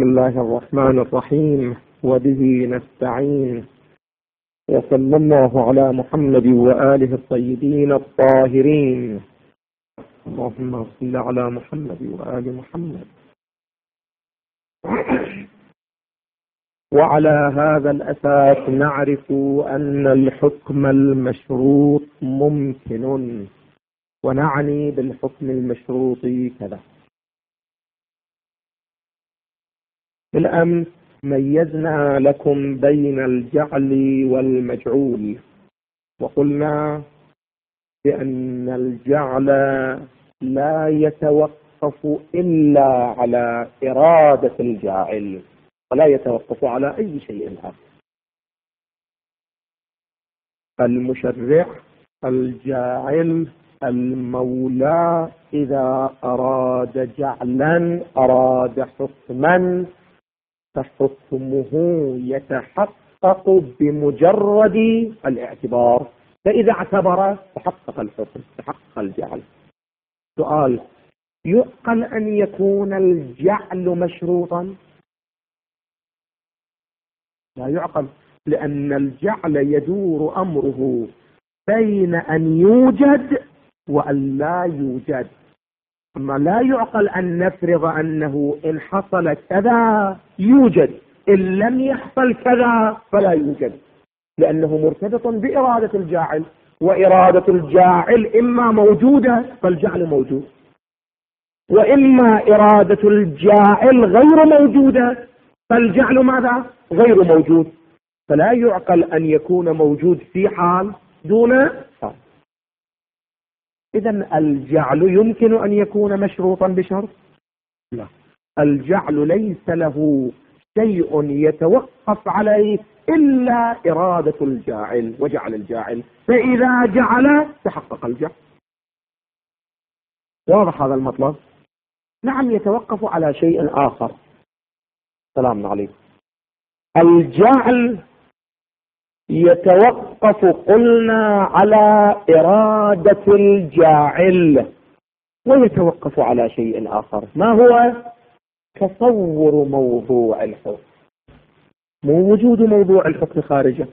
الله الرحمن الرحيم، وبه نستعين، وصلى الله على محمد وآله الطيبين الطاهرين. اللهم صل على محمد وآل محمد. وعلى هذا الأساس نعرف أن الحكم المشروط ممكن، ونعني بالحكم المشروط كذا. بالأمس ميزنا لكم بين الجعل والمجعول، وقلنا بأن الجعل لا يتوقف إلا على إرادة الجاعل، ولا يتوقف على أي شيء آخر. المشرع الجاعل المولى إذا أراد جعلا، أراد حكما، فحكمه يتحقق بمجرد الاعتبار. فإذا اعتبر تحقق الحكم، تحقق الجعل. سؤال: يعقل أن يكون الجعل مشروطا؟ لا يعقل، لأن الجعل يدور أمره بين أن يوجد وأن لا يوجد. أما لا يعقل أن نفرض أنه إن حصل كذا يوجد، إن لم يحصل كذا فلا يوجد، لأنه مرتبط بإرادة الجاعل، وإرادة الجاعل إما موجودة فالجعل موجود، وإما إرادة الجاعل غير موجودة فالجعل ماذا؟ غير موجود. فلا يعقل أن يكون موجود في حال دون حال. إذن الجعل يمكن أن يكون مشروطا بشرط؟ لا، الجعل ليس له شيء يتوقف عليه إلا إرادة الجاعل وجعل الجاعل، فإذا جعل تحقق الجعل. واضح هذا المطلب؟ نعم، يتوقف على شيء آخر. سلام عليكم. الجعل يتوقف قلنا على إرادة الجاعل، ويتوقف على شيء آخر. ما هو؟ تصور موضوع الحكم، مو وجود موضوع الحكم خارجه.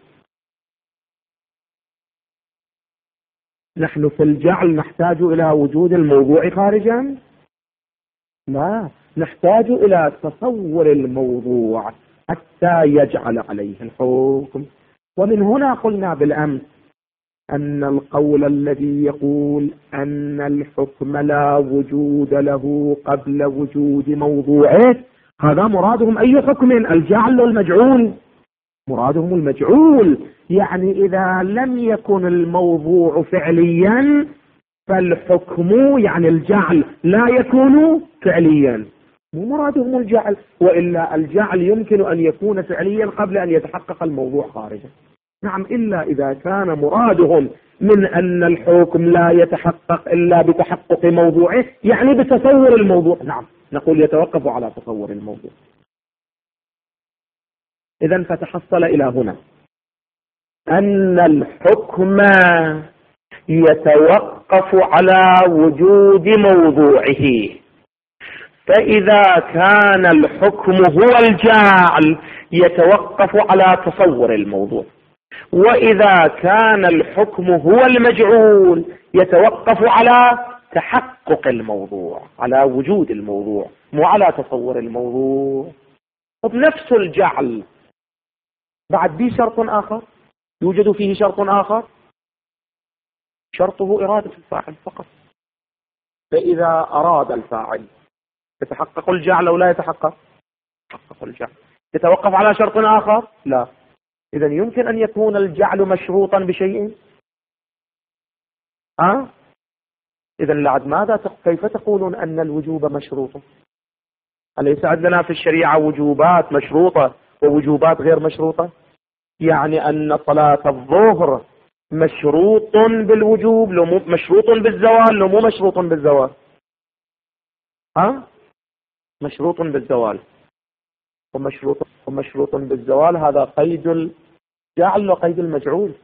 نحن في الجعل نحتاج إلى وجود الموضوع خارجا؟ لا، نحتاج إلى تصور الموضوع حتى يجعل عليه الحكم. ومن هنا قلنا بالأمس أن القول الذي يقول أن الحكم لا وجود له قبل وجود موضوعه، هذا مرادهم أي حكم؟ الجعل والمجعول. مرادهم المجعول، يعني إذا لم يكن الموضوع فعليا فالحكم يعني الجعل لا يكون فعليا. مو مرادهم الجعل، وإلا الجعل يمكن أن يكون فعليا قبل أن يتحقق الموضوع خارجا. نعم، إلا إذا كان مرادهم من أن الحكم لا يتحقق إلا بتحقق موضوعه، يعني بتصور الموضوع. نعم، نقول يتوقف على تصور الموضوع. إذن فتحصل إلى هنا أن الحكم يتوقف على وجود موضوعه، فإذا كان الحكم هو الجاعل يتوقف على تصور الموضوع، وإذا كان الحكم هو المجعول يتوقف على تحقق الموضوع، على وجود الموضوع، مو على تصور الموضوع. بنفس الجعل بعد به شرط آخر، يوجد فيه شرط آخر، شرطه إرادة الفاعل فقط. فإذا أراد الفاعل يتحقق الجعل أو لا يتحقق؟ يتحقق الجعل. يتوقف على شرط آخر؟ لا. إذن يمكن أن يكون الجعل مشروطا بشيء؟ إذن لعد ماذا كيف تقولون أن الوجوب مشروط؟ أليس عندنا في الشريعة وجوبات مشروطة ووجوبات غير مشروطة؟ يعني أن صلاة الظهر مشروط بالوجوب، لو مو مشروط بالزوال، لو مو مشروط بالزوال؟ مشروط بالزوال، ومشروط بالزوال هذا قيد الجعل وقيد المجعول.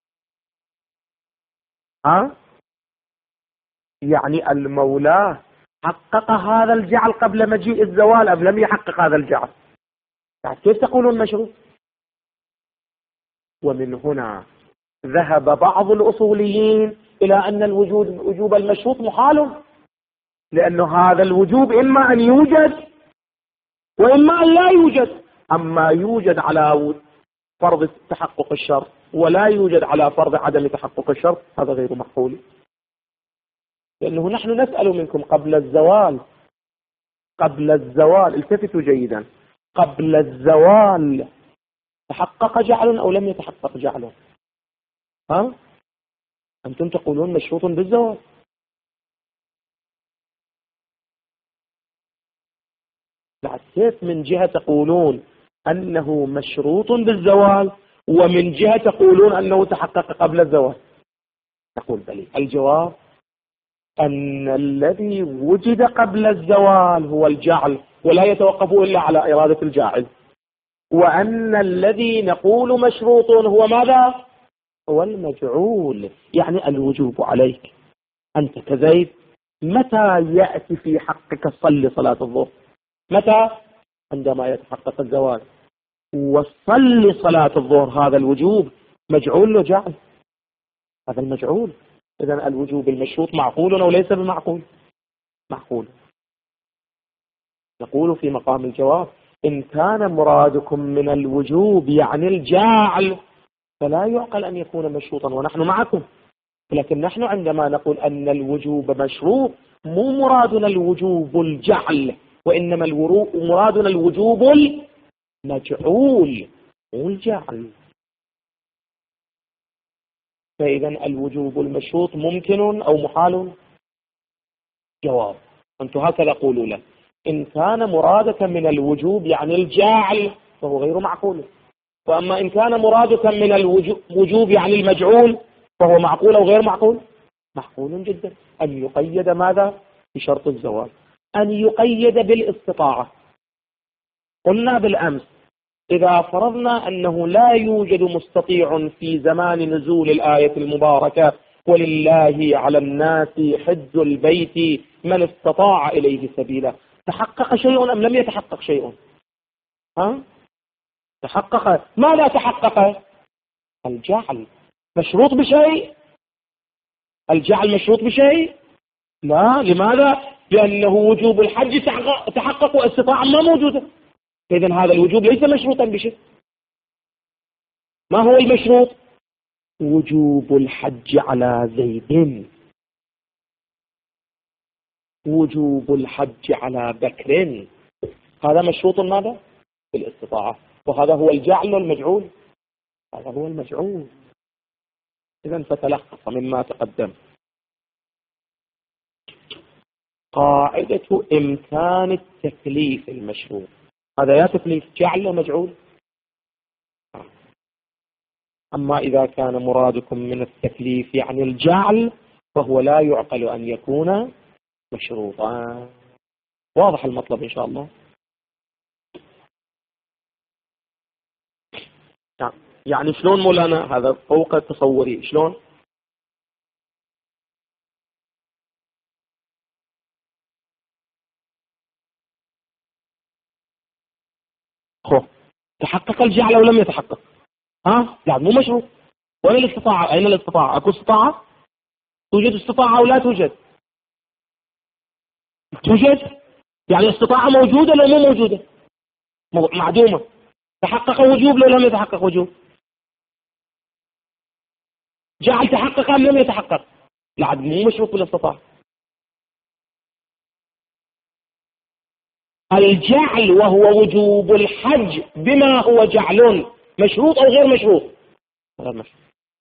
يعني المولى حقق هذا الجعل قبل مجيء الزوال أم لم يحقق هذا الجعل؟ كيف تقولون مشروط؟ ومن هنا ذهب بعض الأصوليين إلى أن وجوب المشروط محال، لأن هذا الوجوب إما أن يوجد وإما أن لا يوجد. أما يوجد على فرض تحقق الشرط ولا يوجد على فرض عدم تحقق الشرط، هذا غير محقول. لأنه نحن نسأل منكم قبل الزوال التفتوا جيدا، قبل الزوال تحقق جعل أو لم يتحقق جعل؟ أنتم تقولون مشروط بالزوال. كيف من جهة تقولون أنه مشروط بالزوال ومن جهة تقولون أنه تحقق قبل الزوال؟ نقول بلي. الجواب أن الذي وجد قبل الزوال هو الجعل ولا يتوقف إلا على إرادة الجاعل، وأن الذي نقول مشروط هو ماذا؟ هو المجعول. يعني الوجوب عليك أنت كزيد متى يأتي في حقك صل صلاة الظهر؟ متى؟ عندما يتحقق الزوال. وصل صلاة الظهر هذا الوجوب مجعول له جعل، هذا المجعول. إذن الوجوب المشروط معقول أو ليس بمعقول؟ معقول. نقول في مقام الجواب إن كان مرادكم من الوجوب يعني الجاعل فلا يعقل أن يكون مشروطا ونحن معكم، لكن نحن عندما نقول أن الوجوب مشروط مو مرادنا الوجوب الجعل، وإنما مرادنا الوجوب المجعول مو الجعل. فإذا الوجوب المشروط ممكن أو محال؟ جواب أنتم هكذا قولوا له. إن كان مرادك من الوجوب يعني الجاعل فهو غير معقول، وأما إن كان مرادك من الوجوب يعني المجعول فهو معقول أو غير معقول؟ معقول جدا. أن يقيد ماذا؟ بشرط الزوال، أن يقيد بالاستطاعة. قلنا بالأمس إذا فرضنا أنه لا يوجد مستطيع في زمان نزول الآية المباركة ولله على الناس حج البيت من استطاع إليه سبيلا، تحقق شيء أم لم يتحقق شيء؟ تحقق. ماذا تحقق؟ الجعل. مشروط بشيء؟ الجعل مشروط بشيء؟ لا. لماذا؟ لأنه وجوب الحج تحقق واستطاعة ما موجودة، إذن هذا الوجوب ليس مشروطا بشيء. ما هو المشروط؟ وجوب الحج على زيد، وجوب الحج على بكر، هذا مشروط ماذا؟ بالاستطاعة، وهذا هو الجعل والمجعول، هذا هو المجعول. إذن فتلخص مما تقدم قاعدة إمكان التكليف المشروط، هذا يا تكليف جعل ومجعول. أما إذا كان مرادكم من التكليف يعني الجعل فهو لا يعقل أن يكون مشروطا. واضح المطلب إن شاء الله؟ يعني شلون مولانا هذا فوق تصوري؟ شلون؟ تحقق الجعل أو لم يتحقق؟ لا مو مشروط. ولا الاستطاعة؟ أين الاستطاعة؟ أكو استطاعة؟ توجد استطاعة أو لا توجد؟ توجد. يعني الاستطاعة موجودة لو مو موجودة؟ معدومة. تحقق وجوب لو لم يتحقق وجوب؟ جعل تحقق أم لم يتحقق؟ لا مو مشروط بالاستطاعة. الجعل وهو وجوب الحج بما هو جعل مشروط أو غير مشروط؟ غير مشروط.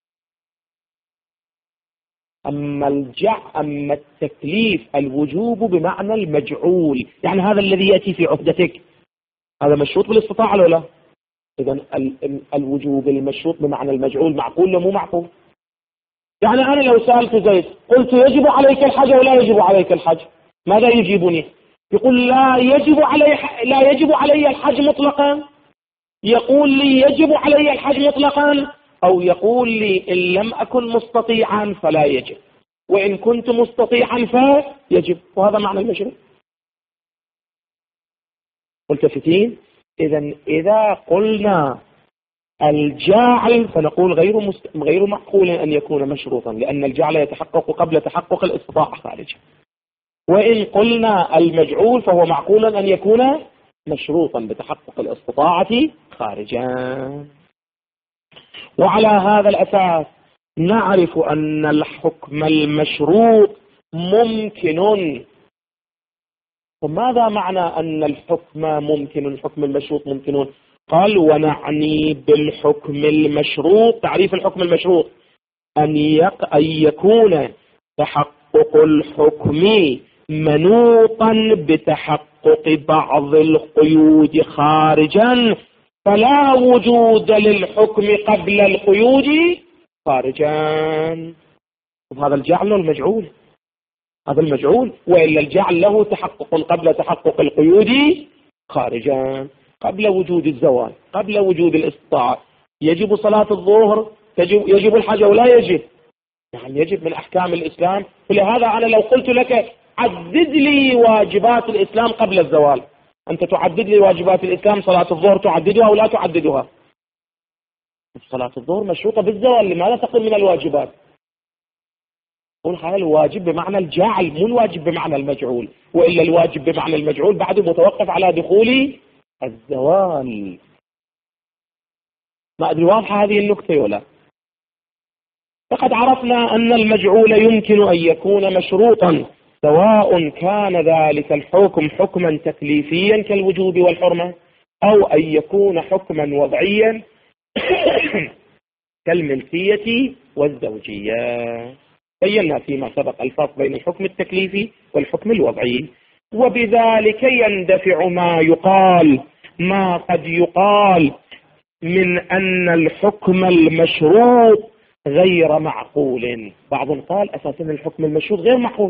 أما التكليف الوجوب بمعنى المجعول، يعني هذا الذي يأتي في عهدتك هذا مشروط بالاستطاعة ولا لا؟ إذن الوجوب المشروط بمعنى المجعول معقول ولا مو معقول؟ يعني أنا لو سألت زيد قلت يجب عليك الحج ولا يجب عليك الحج، ماذا يجيبني؟ يقول لا يجب علي الحج مطلقا، يقول لي يجب علي الحج مطلقا، أو يقول لي إن لم أكن مستطيعا فلا يجب، وإن كنت مستطيعا فيجب. وهذا معنى المشروع. ملتفتين؟ إذا قلنا الجاعل فنقول غير معقول أن يكون مشروطا، لأن الجعل يتحقق قبل تحقق الاستطاعة خارجا. وإن قلنا المجعول فهو معقول أن يكون مشروطا بتحقق الاستطاعة خارجا. وعلى هذا الأساس نعرف أن الحكم المشروط ممكن. وماذا معنى أن الحكم ممكن، الحكم المشروط ممكن؟ قال: ونعني بالحكم المشروط، تعريف الحكم المشروط أن يكون تحقق الحكم منوطا بتحقق بعض القيود خارجا، فلا وجود للحكم قبل القيود خارجا. هذا الجعل المجعول، هذا المجعول، وإلا الجعل له تحقق قبل تحقق القيود خارجا، قبل وجود الزوال، قبل وجود الاستطاعة. يجب صلاة الظهر، يجب الحج ولا يجب؟ يعني يجب من أحكام الإسلام. ولهذا أنا لو قلت لك عدد لي واجبات الإسلام قبل الزوال، أنت تعدد لي واجبات الإسلام، صلاة الظهر تعددها أو لا تعددها؟ صلاة الظهر مشروطة بالزوال، لماذا تقل من الواجبات؟ قل هذا الواجب بمعنى الجاعل، مو الواجب بمعنى المجعول، وإلا الواجب بمعنى المجعول بعده متوقف على دخول الزوال. ما أدري واضحة هذه النكتة ولا؟ فقد عرفنا أن المجعول يمكن أن يكون مشروطا، سواء كان ذلك الحكم حكما تكليفيا كالوجوب والحرمة، أو أن يكون حكما وضعيا كالملكية والزوجية. بينا فيما سبق الفرق بين الحكم التكليفي والحكم الوضعي، وبذلك يندفع ما قد يقال من أن الحكم المشروط غير معقول. بعض قال أساسا الحكم المشروط غير معقول.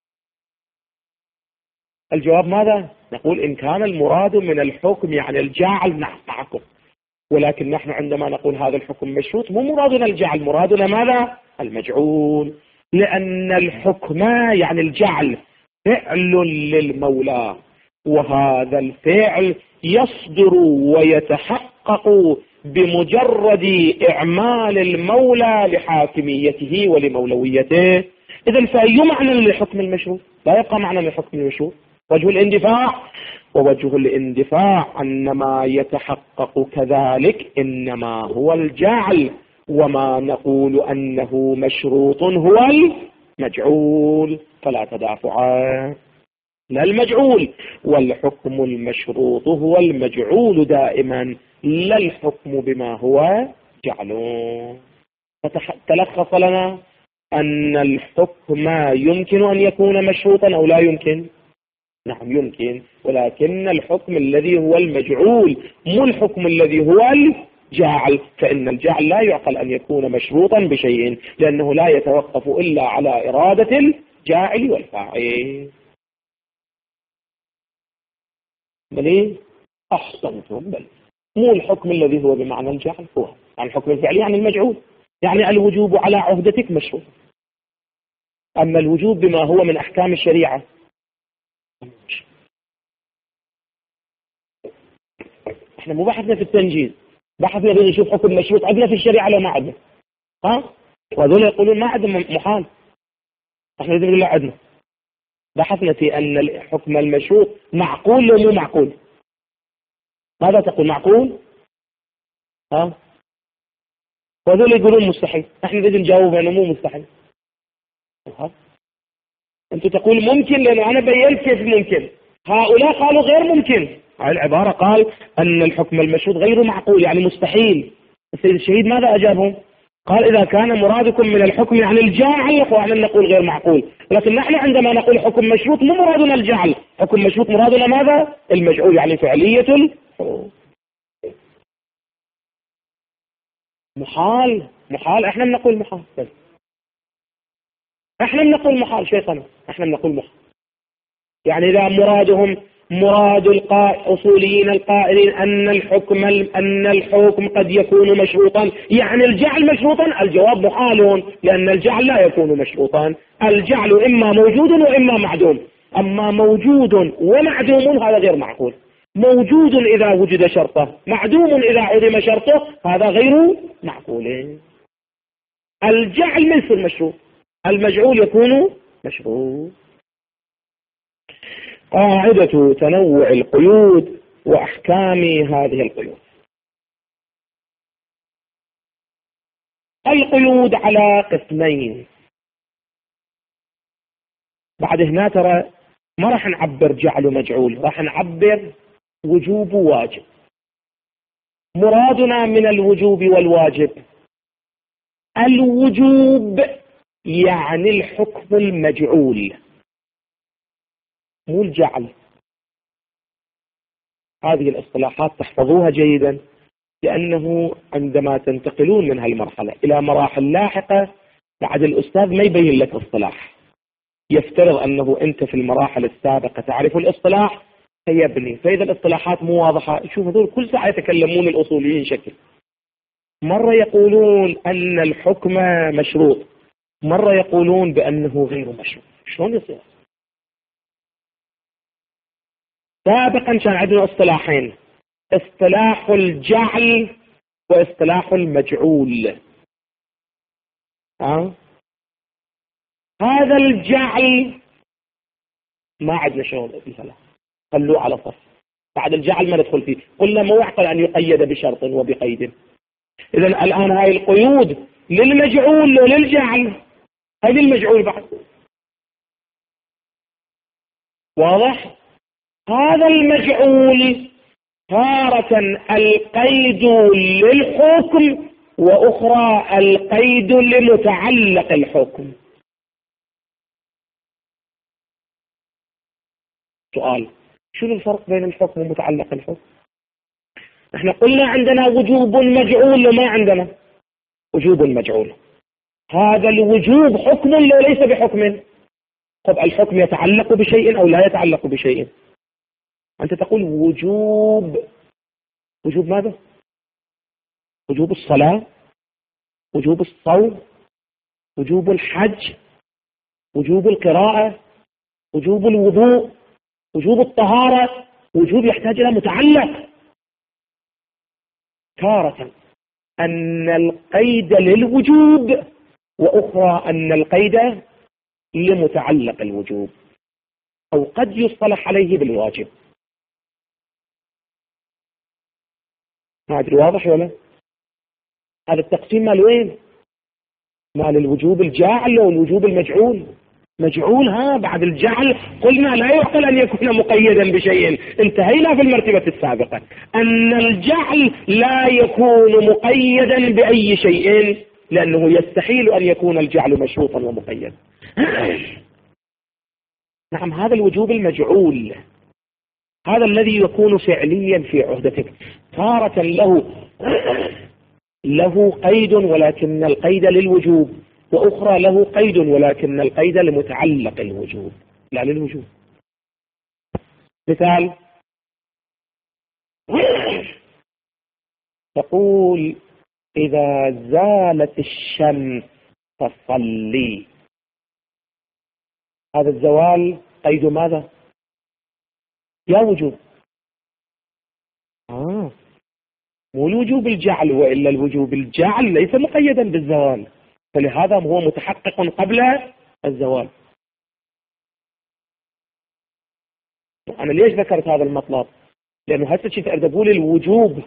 الجواب ماذا؟ نقول إن كان المراد من الحكم يعني الجاعل معكم، ولكن نحن عندما نقول هذا الحكم مشروط مو مرادنا الجعل، مرادنا ماذا؟ المجعول، لأن الحكم يعني الجعل فعل للمولى، وهذا الفعل يصدر ويتحقق بمجرد إعمال المولى لحاكميته ولمولويته. إذن فأي معنى للحكم المشروط؟ لا يبقى معنى للحكم المشروط. وجه الاندفاع، ووجه الاندفاع أن ما يتحقق كذلك إنما هو الجعل، وما نقول أنه مشروط هو المجعول، فلا تدافعا. لا المجعول، والحكم المشروط هو المجعول دائما، لا الحكم بما هو جعله. فتلخص لنا أن الحكم يمكن أن يكون مشروطا أو لا يمكن؟ نعم يمكن، ولكن الحكم الذي هو المجعول مو الحكم الذي هو الجاعل، فإن الجعل لا يعقل أن يكون مشروطا بشيء، لأنه لا يتوقف إلا على إرادة الجاعل والفاعل. بل أحسنتم، بل مو الحكم الذي هو بمعنى الجعل، هو يعني الحكم الفعلي يعني المجعول، يعني الوجوب على عهدتك مشروط. أما الوجوب بما هو من أحكام الشريعة، احنا مو بحثنا في التنجيز، بحثنا بنشوف حكم مشروط عندنا في الشريعة لو ما عندنا، وهذول يقولون ما عندنا محال، احنا لازم نقول لا عندنا. بحثنا في أن الحكم المشروط معقول لو مو معقول. ماذا تقول؟ معقول؟ وهذول يقولون مستحيل، احنا لازم نجاوب أنه مو مستحيل. أنت تقول ممكن لأنه أنا بيّنت كيف ممكن، هؤلاء قالوا غير ممكن. هذه العبارة قال أن الحكم المشروط غير معقول يعني مستحيل. السيد الشهيد ماذا أجابهم؟ قال إذا كان مرادكم من الحكم يعني الجاعل فإحنا نقول غير معقول، لكن نحن عندما نقول حكم مشروط مو مرادنا الجعل، حكم مشروط مرادنا ماذا؟ المجعول يعني فعلية محال احنا بنقول محال، بس احنا بنقول محال شيخنا، احنا بنقول محال. يعني إذا مرادهم مراد أصوليين القائلين أن الحكم قد يكون مشروطا يعني الجعل مشروطا، الجواب محال، لأن الجعل لا يكون مشروطا، الجعل إما موجود وإما معدوم، أما موجود ومعدوم هذا غير معقول. موجود إذا وجد شرطه، معدوم إذا عدم شرطه، هذا غير معقول. الجعل ما يصير مشروط، المجعول يكون مشروط. قاعدة تنوع القيود وأحكام هذه القيود. القيود على قسمين. بعد هنا ترى ما راح نعبر جعل ومجعول، راح نعبر وجوب وواجب. مرادنا من الوجوب والواجب الوجوب يعني الحكم المجعول مو الجعل. هذه الاصطلاحات تحفظوها جيدا، لأنه عندما تنتقلون من هالمرحلة إلى مراحل لاحقة بعد الأستاذ ما يبين لك اصطلاح، يفترض أنه أنت في المراحل السابقة تعرف الاصطلاح فيبني، فإذا الاصطلاحات مو واضحة، شوف هذول كل ساعة يتكلمون الأصوليين شكل، مرة يقولون أن الحكم مشروط، مرة يقولون بأنه غير مشروط. شلون يصير؟ سابقا كان عندنا اصطلاحين، اصطلاح الجعل واصطلاح المجعول. هذا الجعل ما عندنا شغل فيه، خلوه على صف. بعد الجعل ما ندخل فيه، قلنا ما يعقل أن يقيد بشرط وبقيد. إذن الآن هاي القيود للمجعول وللجعل، هاي للمجعول بعد. واضح؟ هذا المجعول تارة القيد للحكم، وأخرى القيد لمتعلق الحكم. سؤال: شنو الفرق بين الحكم ومتعلق الحكم؟ احنا قلنا عندنا وجوب مجعول وما عندنا وجوب مجعول. هذا الوجوب حكم لو ليس بحكم. طب الحكم يتعلق بشيء أو لا يتعلق بشيء؟ أنت تقول وجوب ماذا؟ وجوب الصلاة، وجوب الصوم، وجوب الحج، وجوب القراءة، وجوب الوضوء، وجوب الطهارة. وجوب يحتاج إلى متعلق. تارة أن القيد للوجوب، وأخرى أن القيد لمتعلق الوجوب، أو قد يصطلح عليه بالواجب. ما أدري واضح ولا؟ هذا التقسيم مال وين؟ مال الوجوب الجاعل والوجوب المجعول. مجعول بعد الجعل قلنا لا يعقل أن يكون مقيدا بشيء، انتهينا في المرتبة السابقة أن الجعل لا يكون مقيدا بأي شيء، لأنه يستحيل أن يكون الجعل مشروطا ومقيدا. نعم، هذا الوجوب المجعول هذا الذي يكون فعليا في عهدتك، تارة له قيد ولكن القيد للوجوب، وأخرى له قيد ولكن القيد لمتعلق الوجوب لا للوجوب. مثال: تقول إذا زالت الشمس فصلي. هذا الزوال قيد ماذا؟ يا وجوب. مو الوجوب الجعل، وإلا الوجوب الجعل ليس مقيدا بالزوال، فلهذا هو متحقق قبل الزوال. أنا ليش ذكرت هذا المطلب؟ لأنه هسه كنت أريد أقول الوجوب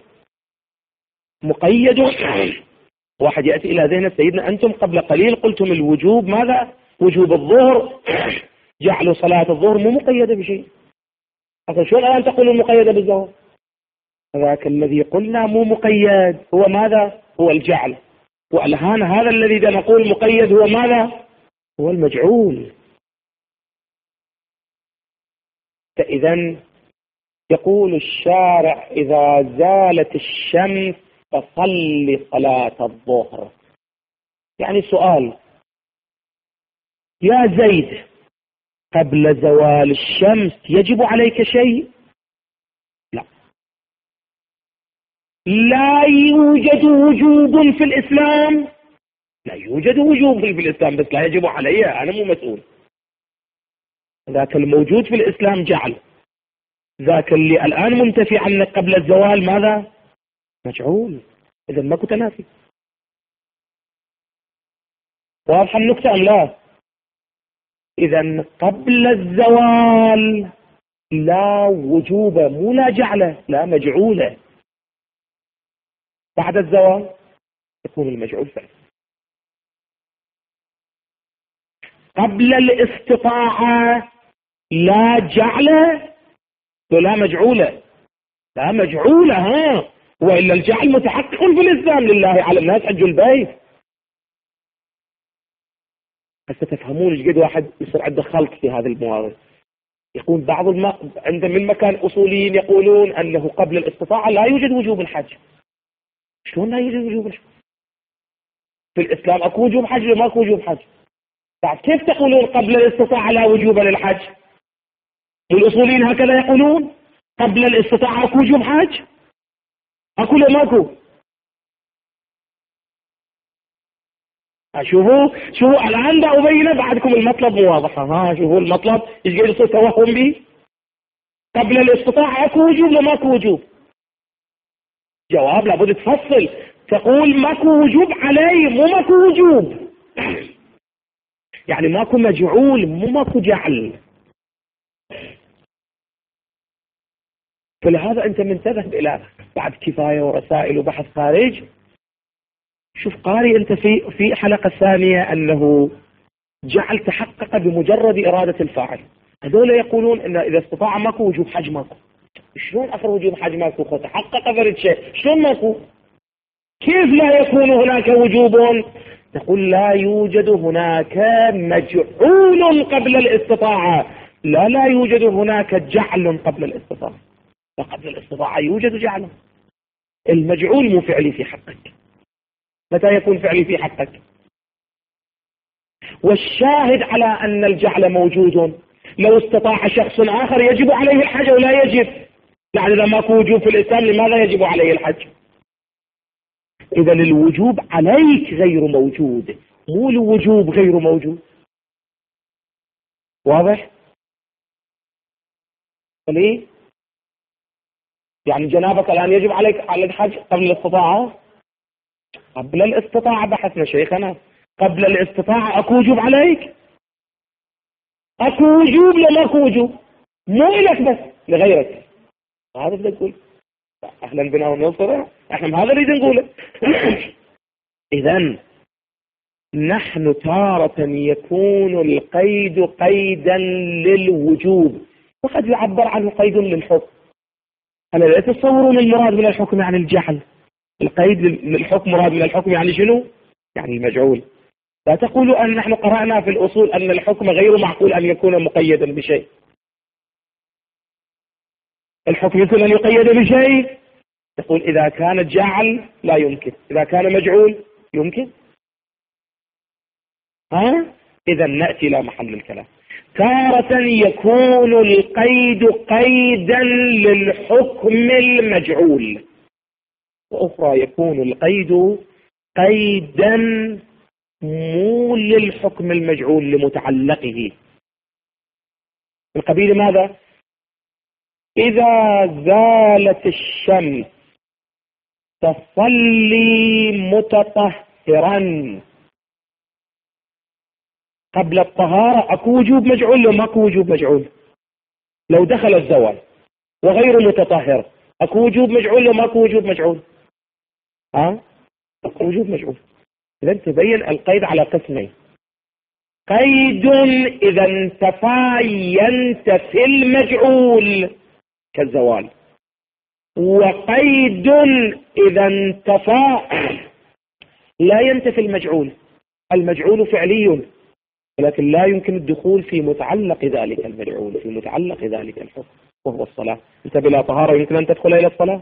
مقيد. واحد يأتي إلى ذهن سيدنا أنتم قبل قليل قلتم الوجوب ماذا؟ وجوب الظهر، جعلوا صلاة الظهر مو مقيدة بشيء. أصلا شو الآن تقولون مقيدة بالزوال؟ ذاك الذي قلنا مو مقيد هو ماذا؟ هو الجعل. والآن هذا الذي نقول مقيد هو ماذا؟ هو المجعول. فإذا يقول الشارع إذا زالت الشمس فصل صلاة الظهر. يعني سؤال: يا زيد، قبل زوال الشمس يجب عليك شيء؟ لا يوجد وجوب في الإسلام. لا يوجد وجوب في الإسلام، بس لا يجب علي، أنا مو مسؤول. ذاك الموجود في الإسلام جعل، ذاك اللي الآن منتفي عنك قبل الزوال ماذا؟ مجعول. إذا ماكو تنافي. واضحة النكتة أم لا؟ إذا قبل الزوال لا وجوبة، مو لا جعله، لا مجعولة. بعد الزوال يكون المجعول فعل. قبل الاستطاعة لا جعله ولا مجعولة، لا مجعولة. ها، وإلا الجعل متحقق في الإسلام، لله على الناس حج البيت. هسه تفهمون ايش قد واحد يصير عنده خلط في هذا المواضيع. يقول بعض عند من مكان اصوليين يقولون انه قبل الاستطاعة لا يوجد وجوب الحج. شلون لا يوجد وجوب الحج؟ في الاسلام اكو وجوب حج ولا ماكو وجوب حج؟ بعد كيف تقولون قبل الاستطاعة لا وجوب للحج؟ والاصوليين هكذا يقولون قبل الاستطاعة اكو وجوب حج؟ اكو ولا ماكو؟ شوفوا الآن دا أبين بعدكم المطلب مو واضحة. ها شوفوا المطلب ايش قاعد يصير توهم به. قبل الاستطاعة اكو وجوب ولا ماكو وجوب؟ جواب لابد تفصل، تقول ماكو وجوب علي، مو ماكو وجوب. يعني ماكو مجعول، مو ماكو جعل. فلهذا انت من تذهب الى بعد كفاية ورسائل وبحث خارج، شوف قاري انت في حلقة ثانية انه جعل تحقق بمجرد إرادة الفاعل. هذول يقولون ان اذا استطاع ماكو وجوب حج ماكو. شلون اخر وجوب حج ماكو؟ تحقق فرد شيء، شلون ماكو؟ كيف لا يكون هناك وجوب؟ نقول لا يوجد هناك مجعول قبل الاستطاعة، لا يوجد هناك جعل قبل الاستطاعة. فقبل الاستطاعة يوجد جعل. المجعول مو فعلي في حقك. متى يكون فعلي في حقك؟ والشاهد على أن الجعل موجود، لو استطاع شخص آخر يجب عليه الحج ولا يجب. يعني إذا ماكو وجوب في الإسلام لماذا يجب عليه الحج؟ إذا الوجوب عليك غير موجود، مو الوجوب غير موجود. واضح؟ ليه؟ يعني جنابك الآن يجب عليك على الحج قبل الاستطاعة؟ قبل الاستطاعة بحثنا شيخنا، قبل الاستطاعة اكو وجوب عليك؟ اكو وجوب ولا ماكو وجوب؟ مو لك بس لغيرك. هذا بدك تقول اهلا بنا ونصر، احنا هذا اللي نقوله. اذا نحن تارة يكون القيد قيدا للوجوب، وقد يعبر عنه قيد للحكم. أنا لا تتصورون المراد من الحكم يعني الجعل. القيد للحكم مراد من الحكم يعني شنو؟ يعني المجعول. لا تقولوا أن نحن قرأنا في الأصول أن الحكم غير معقول أن يكون مقيدا بشيء. الحكم يمكن أن يقيد بشيء. تقول إذا كان جعل لا يمكن، إذا كان مجعول يمكن. إذا نأتي إلى محل الكلام. تارة يكون القيد قيدا للحكم المجعول، وأخرى يكون القيد قيدا مو للحكم المجعول لمتعلقه. من قبيل ماذا؟ إذا زالت الشمس تصلي متطهرا. قبل الطهارة اكو وجوب مجعول ولا ماكو وجوب مجعول؟ لو دخل الزوال وغير متطهر اكو وجوب مجعول ولا ماكو وجوب مجعول؟ اكو وجوب مجعول. اذا تبين القيد على قسمين: قيد اذا انتفى ينتفي المجعول كالزوال، وقيد اذا انتفى لا ينتفي المجعول. المجعول فعلي ولكن لا يمكن الدخول في متعلق ذلك المجعول، في متعلق ذلك الحكم وهو الصلاة. انت بلا طهارة يمكن ان تدخل الى الصلاة؟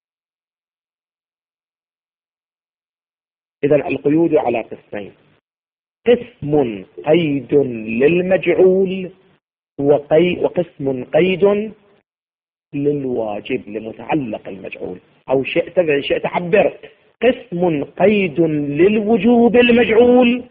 اذا القيود على قسمين: قسم قيد للمجعول وقسم قيد للواجب لمتعلق المجعول، او شئت تعبر قسم قيد للوجوب المجعول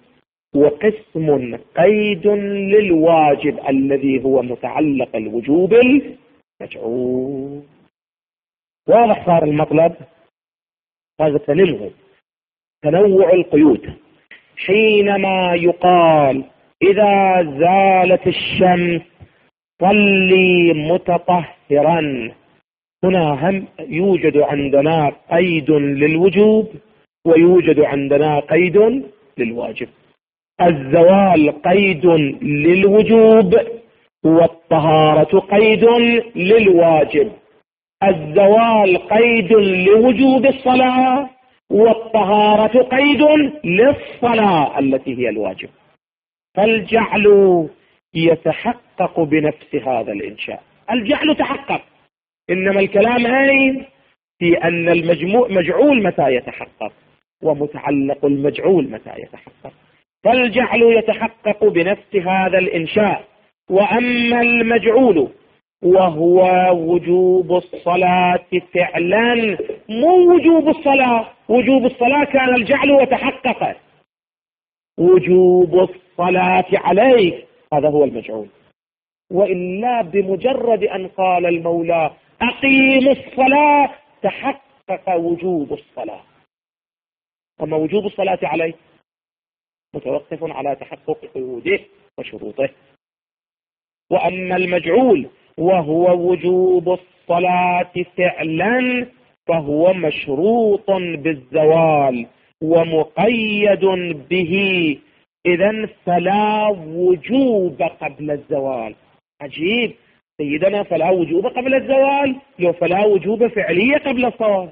وقسم قيد للواجب الذي هو متعلق الوجوب مجعول. واضح صار المطلب؟ هذا تنوع القيود. حينما يقال إذا زالت الشمس صلي متطهرا، هنا هم يوجد عندنا قيد للوجوب ويوجد عندنا قيد للواجب. الزوال قيد للوجوب والطهارة قيد للواجب. الزوال قيد لوجوب الصلاة والطهارة قيد للصلاة التي هي الواجب. فالجعل يتحقق بنفس هذا الإنشاء. الجعل تحقق، إنما الكلام أين؟ في أن مجعول متى يتحقق ومتعلق المجعول متى يتحقق. فالجعل يتحقق بنفس هذا الإنشاء. وأما المجعول وهو وجوب الصلاة فعلا، مو وجوب الصلاة. وجوب الصلاة كان الجعل وتحقق، وجوب الصلاة عليك هذا هو المجعول. وإلا بمجرد أن قال المولى أقيم الصلاة تحقق وجوب الصلاة. أما وجوب الصلاة عليه متوقف على تحقق قيوده وشروطه. وأما المجعول وهو وجوب الصلاة فعلا فهو مشروط بالزوال ومقيد به، إذن فلا وجوب قبل الزوال. عجيب سيدنا، فلا وجوب قبل الزوال، لو فلا وجوب فعلية قبل الزوال.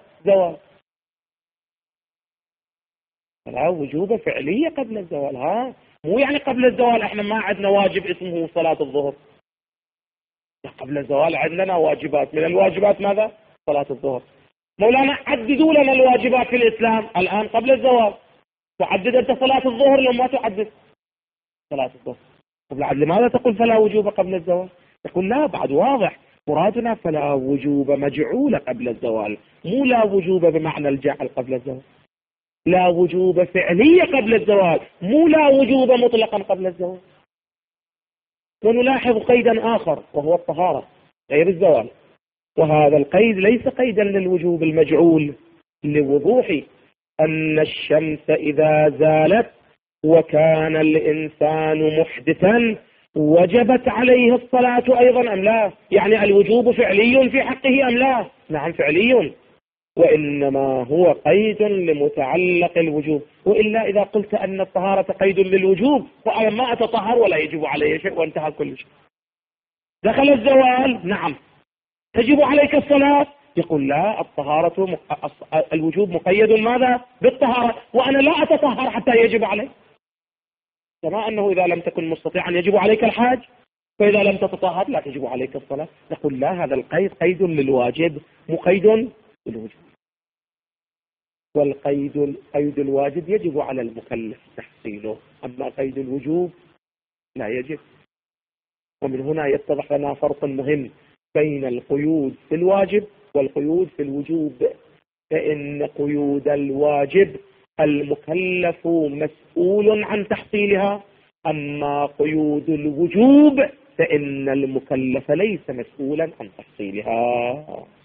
فلا وجوب فعلية قبل الزوال، مو يعني قبل الزوال احنا ما عندنا واجب اسمه صلاة الظهر. قبل الزوال عندنا واجبات، من الواجبات ماذا؟ صلاة الظهر. مولانا عددوا لنا الواجبات في الإسلام الآن قبل الزوال. تعدد أنت صلاة الظهر لو ما تعدد صلاة الظهر. طب لماذا تقول فلا وجوب قبل الزوال؟ تقول لا، بعد واضح مرادنا فلا وجوب مجعول قبل الزوال، مو لا وجوب بمعنى الجعل قبل الزوال. لا وجوب فعلية قبل الزوال، مو لا وجوب مطلقا قبل الزوال. ونلاحظ قيدا آخر وهو الطهارة غير الزوال، وهذا القيد ليس قيدا للوجوب المجعول، لوضوح أن الشمس إذا زالت وكان الإنسان محدثا وجبت عليه الصلاة أيضا أم لا؟ يعني الوجوب فعلي في حقه أم لا؟ نعم فعلي، وإنما هو قيد لمتعلق الوجوب. وإلا إذا قلت أن الطهارة قيد للوجوب وأنا ما أتطهر ولا يجب علي شيء وانتهى كل شيء. دخل الزوال نعم تجب عليك الصلاة، يقول لا، الطهارة الوجوب مقيد ماذا؟ بالطهارة، وأنا لا أتطهر حتى يجب علي. كما أنه إذا لم تكن مستطيعا يجب عليك الحاج، فإذا لم تتطهر لا تجب عليك الصلاة. نقول لا، هذا القيد قيد للواجب مقيد للوجوب. قيد الواجب يجب على المكلف تحصيله، أما قيد الوجوب لا يجب. ومن هنا يتضح لنا فرق مهم بين القيود في الواجب والقيود في الوجوب. فإن قيود الواجب المكلف مسؤول عن تحصيلها، أما قيود الوجوب فإن المكلف ليس مسؤولا عن تحصيلها.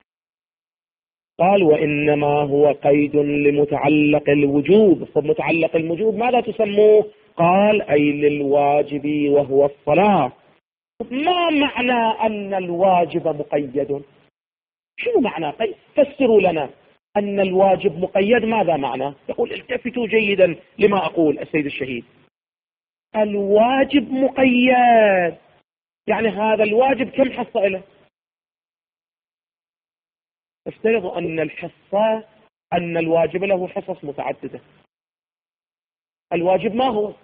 قال وإنما هو قيد لمتعلق الوجوب. فمتعلق الوجوب ماذا تسموه؟ قال أي للواجب وهو الصلاة. ما معنى أن الواجب مقيد؟ شنو معنى قيد؟ فسروا لنا أن الواجب مقيد، ماذا معنى؟ يقول التفتوا جيدا لما أقول السيد الشهيد. الواجب مقيد يعني هذا الواجب كم حصة له؟ افترضوا أن الواجب له حصص متعددة. الواجب ما هو؟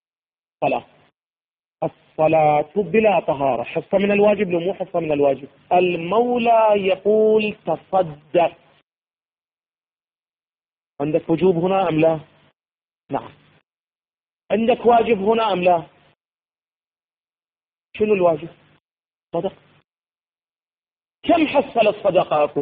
الصلاة بلا طهارة حصة من الواجب لو مو حصة من الواجب. المولى يقول تصدق، عندك وجوب هنا أم لا؟ نعم. عندك واجب هنا أم لا؟ شنو الواجب؟ صدق. كم حصل الصدقة أكو؟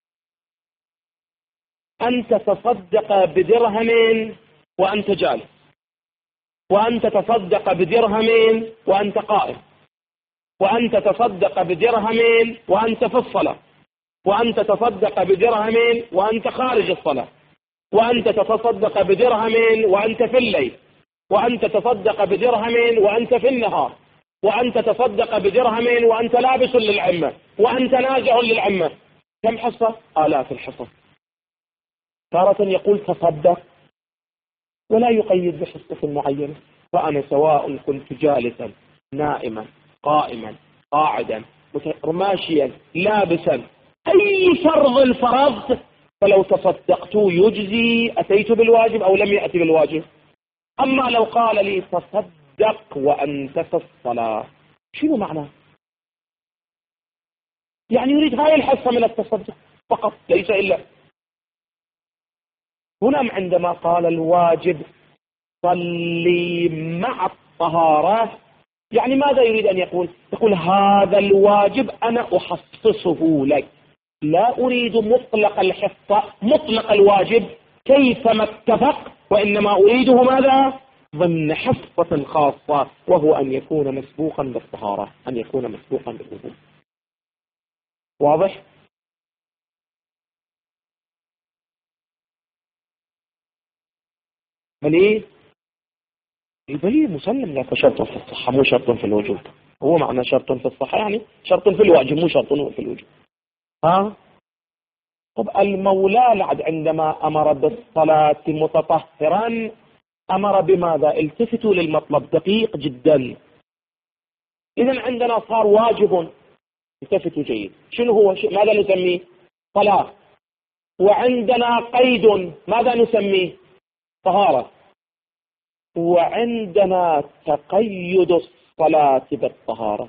أن تتصدق بدرهم وأنت جالس، وأن تتصدق بدرهم وأنت قائم، وأن تتصدق بدرهم وأنت في الصلاة، وأن تتصدق بدرهم وأنت خارج الصلاة، وأن تتصدق بدرهم وأنت في الليل، وأن تتصدق بدرهم وأنت في النهار، وأن تتصدق بدرهم وأنت لابس للعمة، وأنت نازع للعمة. كم حصة؟ آلاف الحصص. تارة يقول تصدق ولا يقيد بحصة معينة، فأنا سواء كنت جالسا نائما قائما قاعدا ماشيا لابسا أي فرض فرضت، فلو تصدقت يجزي، أتيت بالواجب أو لم يأتي بالواجب. أما لو قال لي تصدق وأنت في الصلاة، شنو معناه؟ يعني يريد هاي الحصة من التصدق فقط، ليس إلا. هنا عندما قال الواجب صلي مع الطهارة، يعني ماذا يريد أن يقول؟ يقول هذا الواجب أنا أحصصه لك، لا أريد مطلق الحصة مطلق الواجب كيفما اتفق، وإنما أريده ماذا؟ ضمن حصة خاصة، وهو أن يكون مسبوقا بالطهارة، أن يكون مسبوقا بالوضوء. واضح؟ بلي البلي مسلم لك شرط في الصحة مو شرط في الوجوب. هو معنى شرط في الصحة يعني شرط في الواجب مو شرط في الوجوب. طب المولى لعد عندما أمر بالصلاة متطهرا أمر بماذا؟ التفتوا للمطلب دقيق جدا. إذن عندنا صار واجب، التفتوا جيد، شنو هو؟ ماذا نسميه؟ صلاة. وعندنا قيد، ماذا نسميه؟ طهارة. وعندنا تقيد الصلاة بالطهارة.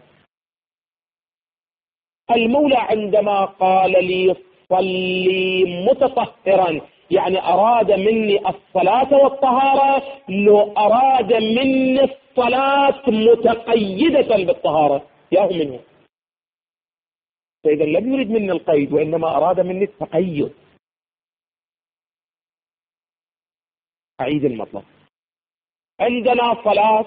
المولى عندما قال لي صلي متطهرا يعني أراد مني الصلاة والطهارة، لو أراد مني الصلاة متقيدة بالطهارة ياهو منه. فإذا لم يريد مني القيد وإنما أراد مني التقيد. أعيد المطلب، عندنا صلاة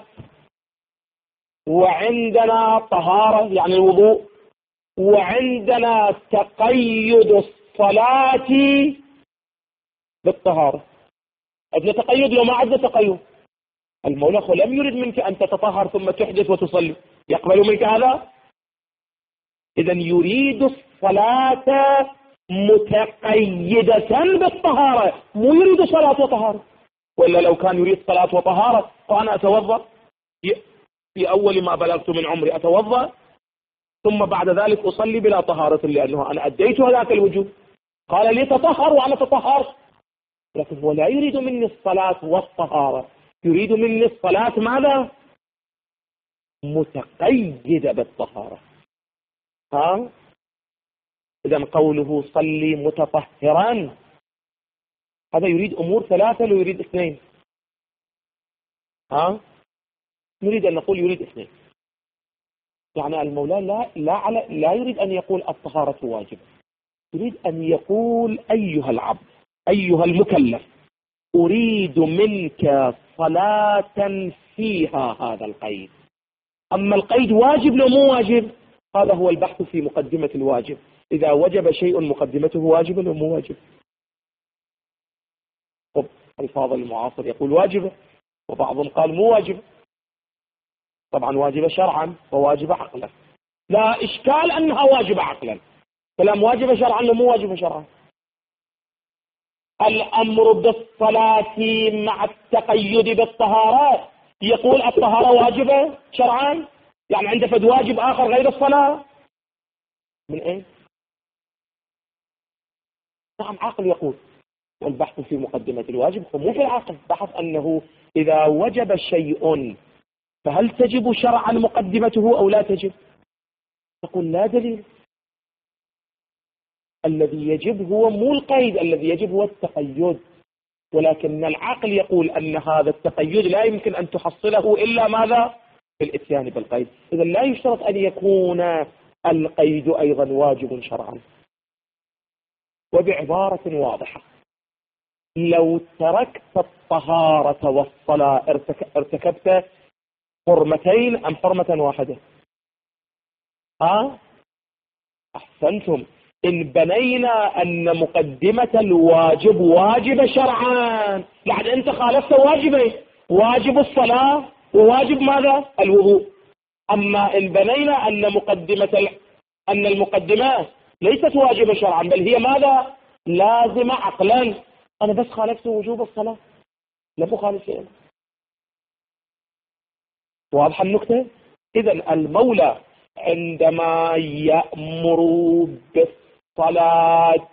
وعندنا طهارة يعني الوضوء، وعندنا تقيد الصلاة بالطهارة. عندنا تقيد لو ما عندنا تقيد. المولى لم يرد منك أن تتطهر ثم تحدث وتصلي، يقبل منك هذا؟ إذن يريد الصلاة متقيدة بالطهارة، مو يريد صلاة وطهارة. وإلا لو كان يريد صلاة وطهارة فأنا أتوضأ في أول ما بلغت من عمري، أتوضأ ثم بعد ذلك أصلي بلا طهارة، لأنه أنا أديت هذاك الوجوب. قال لي تطهر وأنا تطهرت، لكن هو لا يريد مني الصلاة والطهارة، يريد مني الصلاة ماذا؟ متقيدة بالطهارة. إذن قوله صلي متطهرا هذا يريد أمور ثلاثة لو يريد اثنين. نريد أن نقول يريد اثنين. يعني المولى لا يريد أن يقول الطهارة واجب، يريد أن يقول أيها العبد أيها المكلف أريد منك صلاة فيها هذا القيد. أما القيد واجب لو مو واجب، هذا هو البحث في مقدمة الواجب. إذا وجب شيء مقدمته واجب لو مو واجب. طب الفاظ المعاصر يقول واجبة، وبعضهم قال مو واجب. طبعا واجبة شرعا وواجبة عقلا، لا إشكال أنها واجبة عقلا. كلام واجبة شرعا ومو واجبة شرعا. الأمر بالصلاة مع التقيد بالطهارات، يقول الطهارة واجبة شرعا، يعني عنده فد واجب آخر غير الصلاة من أين؟ نعم عقل يقول. والبحث في مقدمة الواجب مو في العقل، بحث أنه إذا وجب شيء فهل تجب شرعا مقدمته أو لا تجب؟ تقول لا دليل. الذي يجب هو مو القيد، الذي يجب هو التقيد، ولكن العقل يقول أن هذا التقيد لا يمكن أن تحصله إلا ماذا؟ بالإتيان بالقيد. إذا لا يشترط أن يكون القيد أيضا واجب شرعا. وبعبارة واضحة، لو تركت الطهارة والصلاة ارتكبت حرمتين أم حرمة واحدة؟ أحسنتم. إن بنينا أن مقدمة الواجب واجب شرعا، يعني أنت خالفت واجبين، واجب الصلاة وواجب ماذا؟ الوضوء. أما إن بنينا أن المقدمات ليست واجبة شرعا بل هي ماذا؟ لازمة عقلا، أنا بس خالفت وجوب الصلاة، لا أخالف شيئا. واضح النكتة؟ إذن المولى عندما يأمر بالصلاة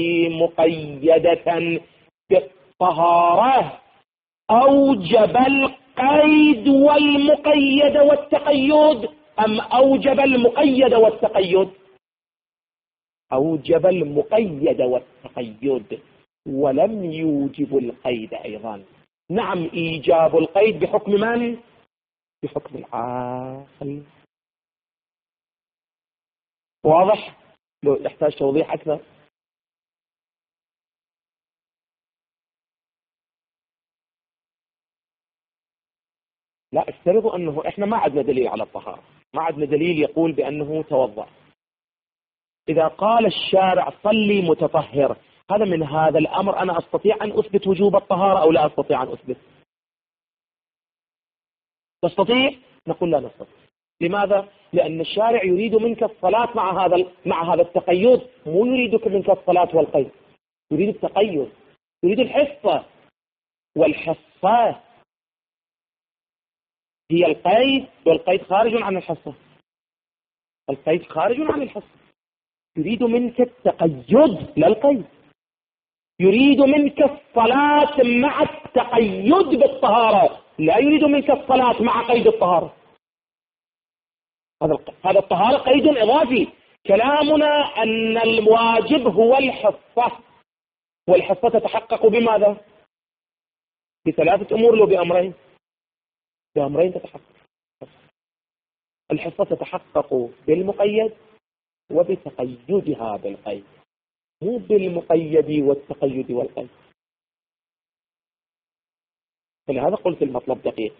مقيدة بالطهارة أوجب القيد والمقيد والتقيد أم أوجب المقيد والتقيد؟ أوجب المقيد والتقيد ولم يوجب القيد أيضا. نعم، إيجاب القيد بحكم من؟ بحكم العاقل. واضح؟ لو يحتاج توضيح أكثر. لا، افترضوا أنه إحنا ما عندنا دليل على الطهارة، ما عندنا دليل يقول بأنه توضأ. إذا قال الشارع صلي متطهر، هذا من هذا الأمر أنا أستطيع أن أثبت وجوب الطهارة أو لا أستطيع أن أثبت؟ تستطيع؟ نقول لا نستطيع. لماذا؟ لأن الشارع يريد منك الصلاة مع هذا التقيد، مو يريدك منك الصلاة والقيد، يريد التقيد، يريد الحصة، والحصة هي القيد، والقيد خارج عن الحصة، القيد خارج عن الحصة. يريد منك التقيد لا القيد، يريد منك الصلاة مع التقيد بالطهارة، لا يريد منك الصلاة مع قيد الطهارة. هذا الطهارة قيد إضافي. كلامنا أن الواجب هو الحصة، والحصة تتحقق بماذا؟ بثلاثة أمور لو بأمرين، بأمرين تتحقق. الحصة تتحقق بالمقيد وبتقيدها بالقيد، مو بالمقيد والتقيد والقيد. فلهذا قلت المطلب دقيق.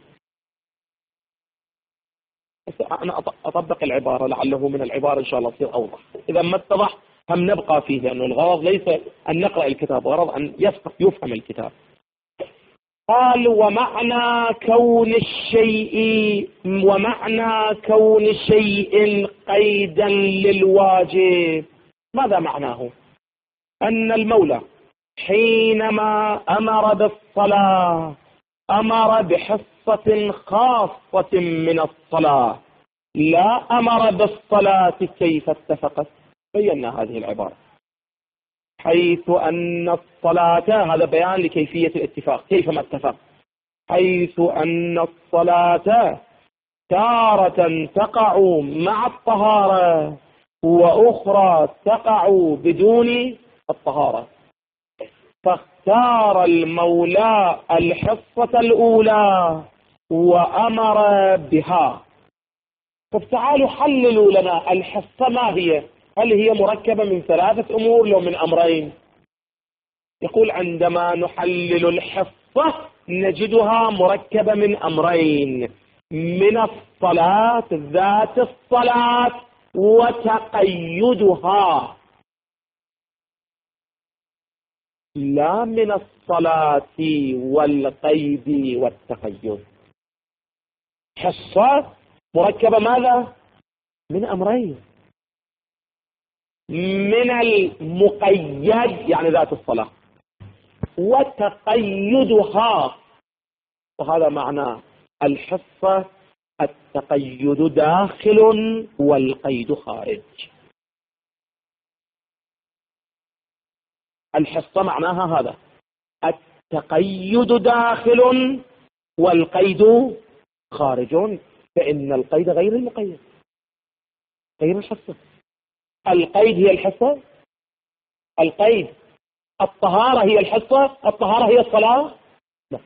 أنا أطبق العبارة لعله من العبارة إن شاء الله تصير أوضح. إذا ما اتضح هم نبقى فيه، لأنه الغرض ليس أن نقرأ الكتاب، غرض أن يفهم الكتاب. قال ومعنى كون شيء قيدا للواجب، ماذا معناه؟ أن المولى حينما أمر بالصلاة أمر بحصة خاصة من الصلاة، لا أمر بالصلاة كيف اتفقت. بينا هذه العبارة، حيث أن الصلاة، هذا بيان لكيفية الاتفاق كيف ما اتفق، حيث أن الصلاة تارة تقع مع الطهارة وأخرى تقع بدون الطهارة، فاختار المولى الحصة الأولى وأمر بها. طب تعالوا حللوا لنا الحصة ما هي؟ هل هي مركبة من ثلاثة أمور لو من أمرين؟ يقول عندما نحلل الحصة نجدها مركبة من أمرين، من الصلاة ذات الصلاة وتقيدها، لا من الصلاة والقيد والتقيد. حصة مركبة ماذا؟ من أمرين، من المقيد يعني ذات الصلاة وتقيدها، وهذا معنى الحصة التقيد داخل والقيد خارج. الحصة معناها هذا، التقيد داخل والقيد خارج، فإن القيد غير المقيد، غير الحصة. القيد هي الحصة، القيد الطهارة هي الحصة، الطهارة هي الصلاة، لا.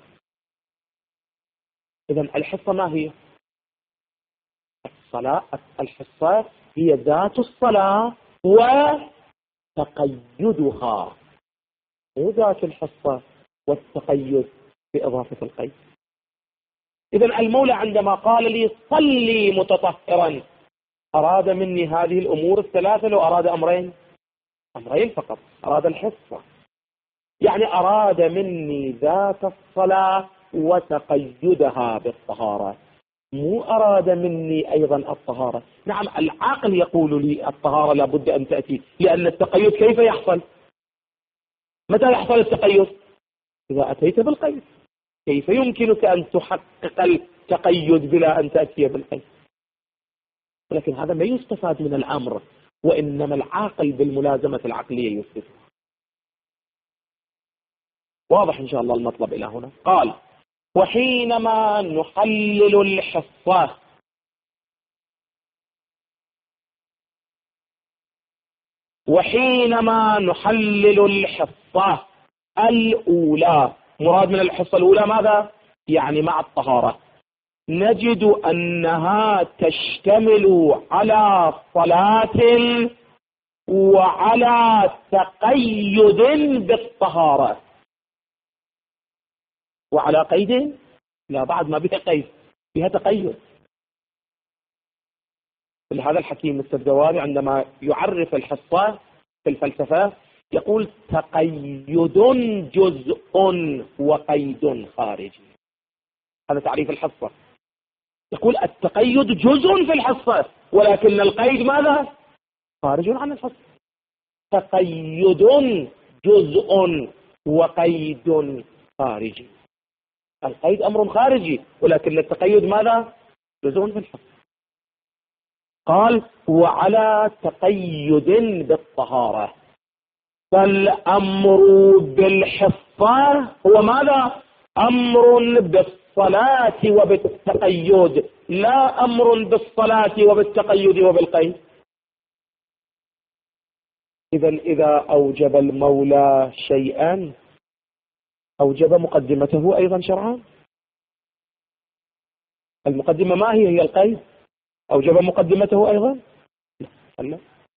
إذن الحصة ما هي؟ الصلاة، الحصة هي ذات الصلاة وتقيدها، مو ذات الحصة والتقيد بإضافة القيد. إذن المولى عندما قال لي صلي متطهرا، أراد مني هذه الأمور الثلاثة لو أراد أمرين فقط، أراد الحصة، يعني أراد مني ذات الصلاة وتقيدها بالطهارة، مو أراد مني أيضا الطهارة. نعم العقل يقول لي الطهارة لابد أن تأتي، لأن التقيد كيف يحصل؟ متى يحصل التقيد؟ إذا أتيت بالقيد. كيف يمكنك أن تحقق التقيد بلا أن تأتي بالقيد؟ ولكن هذا ما يستفاد من الأمر، وإنما العاقل بالملازمة العقلية يستفاد. واضح إن شاء الله المطلب إلى هنا. قال: وحينما نحلل الحصة الأولى، مراد من الحصة الأولى ماذا؟ يعني مع الطهارة، نجد أنها تشتمل على صلاة وعلى تقيد بالطهارة. وعلى قيد؟ لا، بعد ما بها قيد، بها تقيد. لهذا الحكيم السبزواري عندما يعرف الحصة في الفلسفة يقول: تقيد جزء وقيد خارجي. هذا تعريف الحصة. يقول التقيد جزء في الحصة، ولكن القيد ماذا؟ خارج عن الحصة. تقيد جزء وقيد خارجي. القيد أمر خارجي، ولكن التقيد ماذا؟ جزء في الحصة. قال: وعلى تقيد بالطهارة. فالأمر بالحصة هو ماذا؟ أمر بالصلاة وبالتقيد، لا أمر بالصلاة وبالتقيد وبالقيد. إذا أوجب المولى شيئا أوجب مقدمته أيضا شرعا. المقدمة ما هي القيد؟ أوجب مقدمته أيضا؟ لا.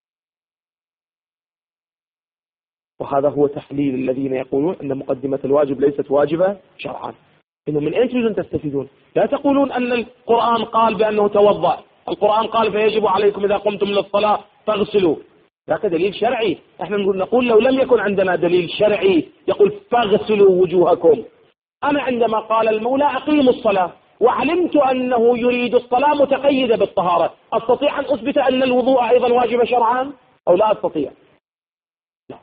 وهذا هو تحليل الذين يقولون أن مقدمة الواجب ليست واجبة شرعا. إنه من أين تريدون تستفيدون؟ لا تقولون أن القرآن قال بأنه توضأ، القرآن قال فيجب عليكم إذا قمتم للصلاة فاغسلوا. ذاك دليل شرعي. احنا نقول لو لم يكن عندنا دليل شرعي يقول فاغسلوا وجوهكم. أنا عندما قال المولى أقيموا الصلاة وعلمت أنه يريد الصلاة متقيدة بالطهارة، أستطيع أن أثبت أن الوضوء أيضا واجب شرعا أو لا أستطيع؟ لا.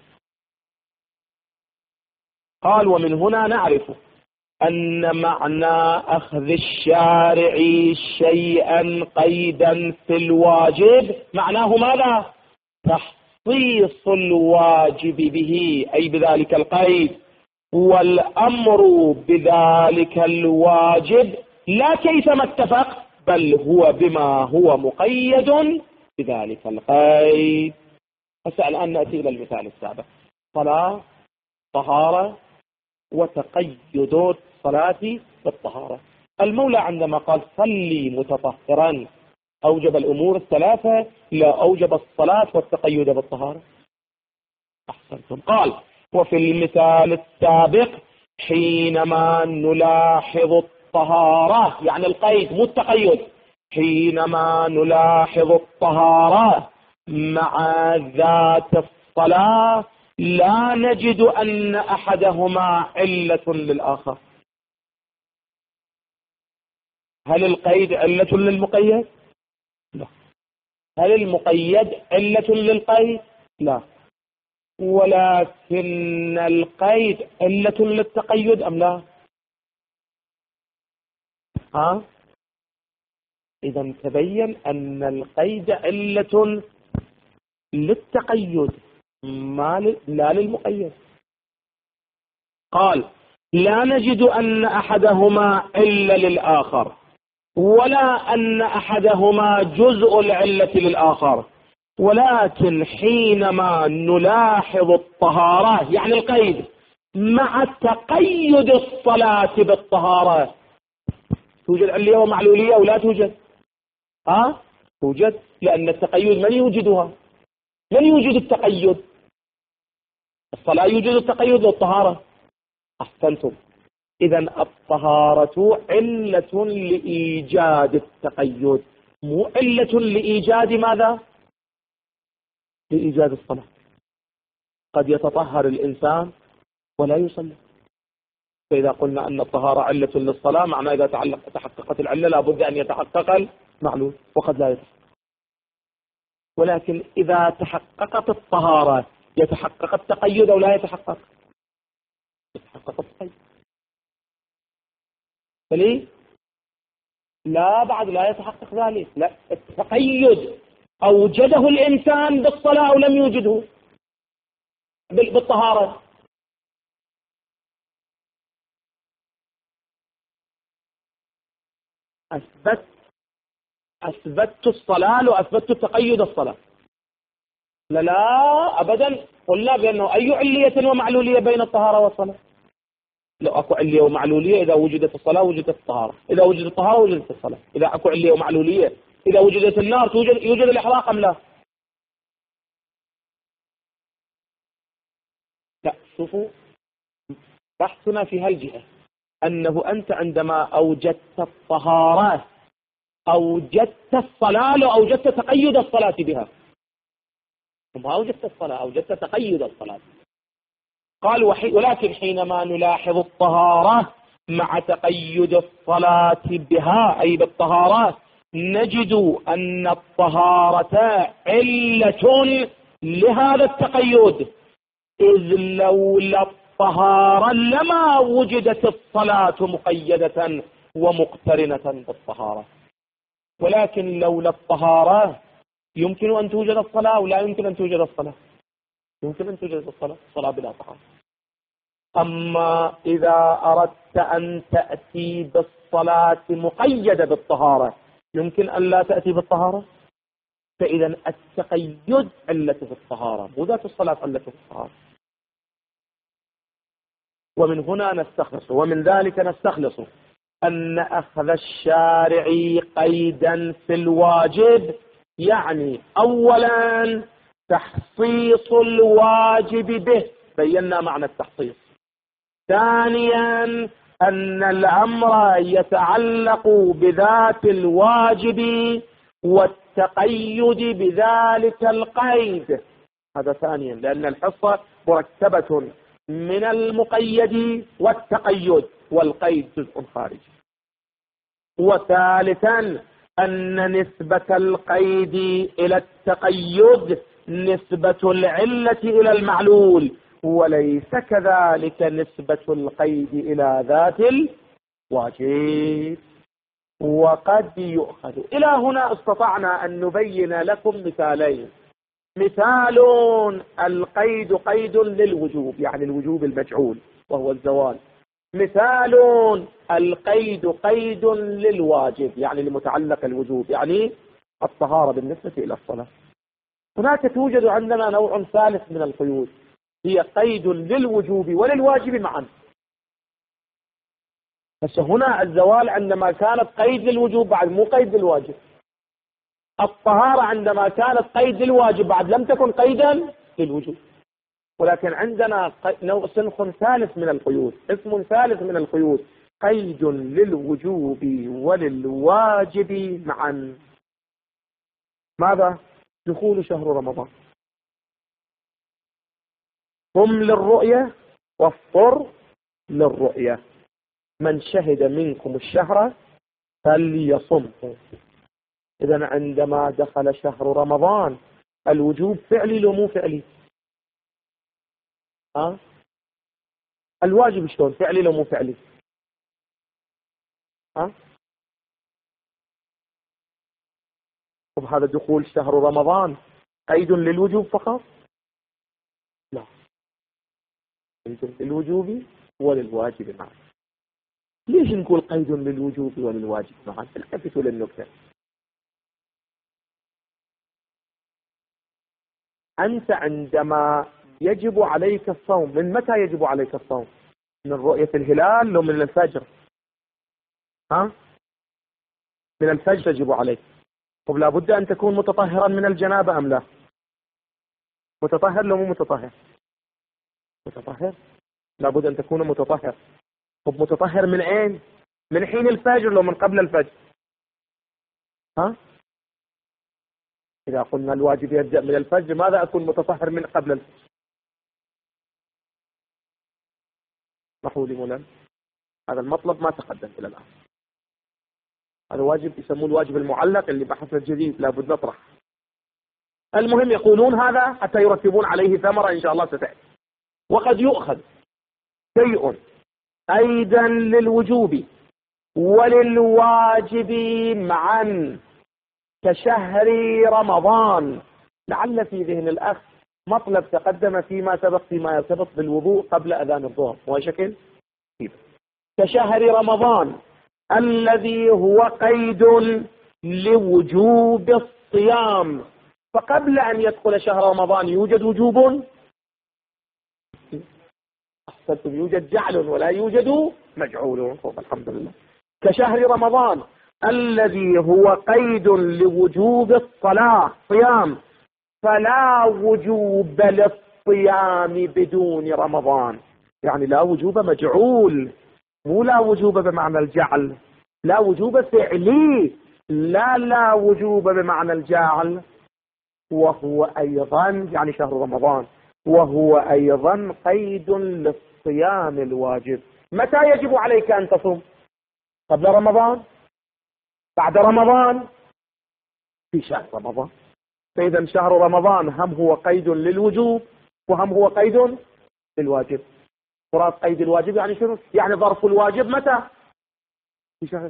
قال: ومن هنا نعرف أن معنى أخذ الشارع شيئا قيدا في الواجب معناه ماذا؟ تخصيص الواجب به، أي بذلك القيد، والأمر بذلك الواجب لا كيفما اتفق، بل هو بما هو مقيد بذلك القيد. هسه الآن نأتي إلى المثال السابق: صلاة، طهارة، وتقيد الصلاة بالطهارة. المولى عندما قال صلي متطهرا أوجب الأمور الثلاثة، لا أوجب الصلاة والتقيد بالطهارة. أحسنتم. قال: وفي المثال السابق حينما نلاحظ الطهارة، يعني القيد مو التقيد، حينما نلاحظ الطهارة مع ذات الصلاة لا نجد أن أحدهما علة للآخر. هل القيد علة للمقيد؟ لا. هل المقيد علة للقيد؟ لا. ولكن القيد علة للتقيد أم لا؟ إذا تبين أن القيد علة للتقيد لا للمقيد. قال: لا نجد أن أحدهما علة للآخر، ولا أن أحدهما جزء العلة للآخر، ولكن حينما نلاحظ الطهارة يعني القيد مع تقيد الصلاة بالطهارة، توجد علية ومعلولية أو لا توجد؟ توجد، لأن التقيد من يوجدها؟ من يوجد التقيد؟ الصلاة يوجد التقيد والطهارة. أحسنتم. إذن الطهارة علة لإيجاد التقيد، مو علة لإيجاد ماذا؟ لإيجاد الصلاة. قد يتطهر الإنسان ولا يصلي. فإذا قلنا أن الطهارة علة للصلاة، معنى إذا تحققت العلة لابد أن يتحقق المعلول، وقد لا يتحقق. ولكن إذا تحققت الطهارة يتحقق التقيد أو لا يتحقق؟ يتحقق التقيد. فليه؟ لا، بعد لا يتحقق ذلك. لا، التقيد أوجده الإنسان بالصلاة أو لم يوجده بالطهارة؟ أثبتت الصلاة لو أثبتت تقيد الصلاة. لا أبدا. قلنا بأنه أي علية ومعلولية بين الطهارة والصلاة؟ لو أكو علية ومعلولية، إذا وجدت الصلاة وجدت الطهارة، إذا وجدت الطهارة وجدت الصلاة. إذا أكو علية ومعلولية، إذا وجدت النار يوجد الإحراق أم لا؟ لا، شوفوا بحثنا في هالجهة، أنه أنت عندما أوجدت الطهارة أوجدت الصلاة لو أوجدت تقيد الصلاة بها. ما أوجدت الصلاة، أوجدت تقيد الصلاة. قال ولكن حينما نلاحظ الطهارة مع تقيد الصلاة بها أي بالطهارة، نجد أن الطهارة علة لهذا التقيد، إذ لولا الطهارة لما وجدت الصلاة مقيدة ومقترنة بالطهارة. ولكن لولا الطهارة يمكن أن توجد الصلاة ولا يمكن أن توجد الصلاة؟ يمكن أن توجد الصلاة بلا طهارة. أما إذا أردت أن تأتي بالصلاة مقيدة بالطهارة يمكن أن لا تأتي بالطهارة. فإذا التقيد علته الطهارة، مو ذات الصلاة علته الطهارة. ومن هنا نستخلص، ومن ذلك نستخلص أن أخذ الشارع قيدا في الواجب يعني أولا تحصيص الواجب به، بينا معنى التحصيص. ثانيا أن الأمر يتعلق بذات الواجب والتقيد بذلك القيد. هذا ثانيا، لأن الحصة مركبة من المقيد والتقيد، والقيد جزء خارجي. وثالثا أن نسبة القيد إلى التقيد نسبة العلة إلى المعلول، وليس كذلك نسبة القيد إلى ذات الواجب. وقد يؤخذ. إلى هنا استطعنا أن نبين لكم مثالين. مثال القيد قيد للوجوب يعني الوجوب المجعول وهو الزوال. مثال القيد قيد للواجب يعني المتعلق الوجوب يعني الطهارة بالنسبة إلى الصلاة. هناك توجد عندنا نوع ثالث من القيود، هي قيد للوجوب وللواجب معا. بس هنا الزوال عندما كانت قيد للوجوب بعد مو قيد للواجب. الطهارة عندما كانت قيد للواجب بعد لم تكن قيدا للوجوب. ولكن عندنا صنف ثالث من القيود، اسم ثالث من القيود، قيد للوجوب وللواجب معا. ماذا؟ دخول شهر رمضان. قم للرؤية وافطر للرؤية، من شهد منكم الشهر فليصمه. إذن عندما دخل شهر رمضان الوجوب فعلي لو مو فعلي؟ الواجب شلون فعلي لو مو فعلي؟ طب هذا دخول شهر رمضان قيد للوجوب فقط؟ لا، قيد للوجوب وللواجب معا. ليش نقول قيد للوجوب وللواجب معا؟ التفتوا للنكتة. أنت عندما يجب عليك الصوم، من متى يجب عليك الصوم؟ من رؤية الهلال لو من الفجر؟ من الفجر يجب عليك. طب لابد أن تكون متطهرا من الجنابة أم لا؟ متطهر لو مو متطهر؟ متطهر، لابد أن تكون متطهر. طب متطهر من أين؟ من حين الفجر لو من قبل الفجر؟ إذا قلنا الواجب يبدأ من الفجر، ماذا أكون متطهر من قبل الفجر؟ نحو لمنا هذا المطلب ما تقدم إلى الآن. هذا واجب يسموه الواجب المعلق اللي بحثنا الجديد لابد نطرح. المهم يقولون هذا حتى يرتبون عليه ثمرة إن شاء الله ستأتي. وقد يؤخذ شيء أيضا للوجوب وللواجب معا كشهر رمضان. لعل في ذهن الأخ مطلب تقدم فيما سبق بالوضوء قبل أذان الظهر، هو شكل كشهر رمضان الذي هو قيد لوجوب الصيام. فقبل أن يدخل شهر رمضان يوجد وجوب، أحسنتم، يوجد جعل ولا يوجد مجعول. الحمد لله. كشهر رمضان الذي هو قيد لوجوب الصلاة صيام، فلا وجوب للصيام بدون رمضان. يعني لا وجوب مجعول، مو لا وجوب بمعنى الجعل، لا وجوب فعلي، لا وجوب بمعنى الجعل. وهو أيضا يعني شهر رمضان وهو أيضا قيد للصيام الواجب. متى يجب عليك أن تصوم؟ قبل رمضان، بعد رمضان، في شهر رمضان. فإذا شهر رمضان هم هو قيد للوجوب وهم هو قيد للواجب. مراد قيد الواجب يعني شنو؟ يعني ظرف الواجب متى؟ في شهر.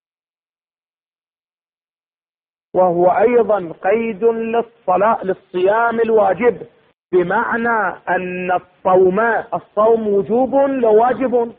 وهو أيضا قيد للصيام الواجب، بمعنى أن الصوم وجوب لواجب.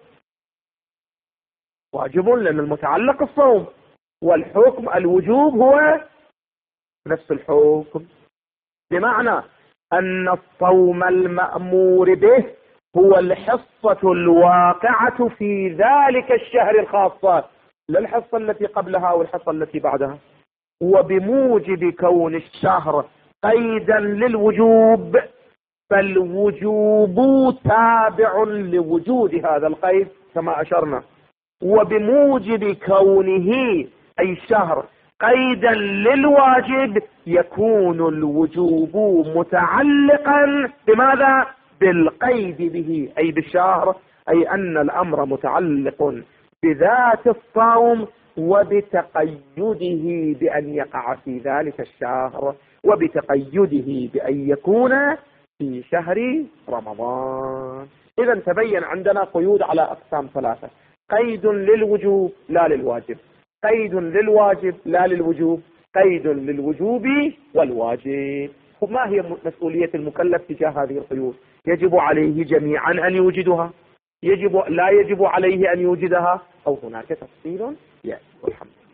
واجب لأن المتعلق الصوم، والحكم الوجوب هو نفس الحكم، بمعنى أن الصوم المأمور به هو الحصة الواقعة في ذلك الشهر الخاصة، لا الحصة التي قبلها والحصة التي بعدها. وبموجب كون الشهر قيدا للوجوب فالوجوب تابع لوجود هذا القيد كما أشرنا. وبموجب كونه أي الشهر قيدا للواجب يكون الوجوب متعلقا بماذا؟ بالقيد به، أي بالشهر، أي أن الأمر متعلق بذات الصوم وبتقيده بأن يقع في ذلك الشهر، وبتقيده بأن يكون في شهر رمضان. إذا تبين عندنا قيود على أقسام ثلاثة: قيد للوجوب لا للواجب، قيد للواجب لا للوجوب، قيد للوجوب والواجب. ما هي مسؤولية المكلف تجاه هذه القيود؟ يجب عليه جميعا أن يوجدها، لا يجب عليه أن يوجدها، أو هناك تفصيل يأتي. والحمد لله.